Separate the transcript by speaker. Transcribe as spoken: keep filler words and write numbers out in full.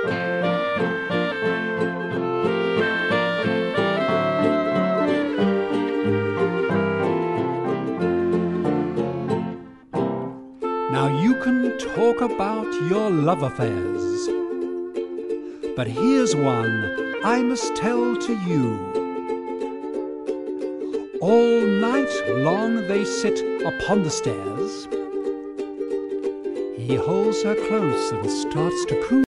Speaker 1: Now you can talk about your love affairs, but here's one I must tell to you. All night long they sit upon the stairs. He holds her close and starts to coo.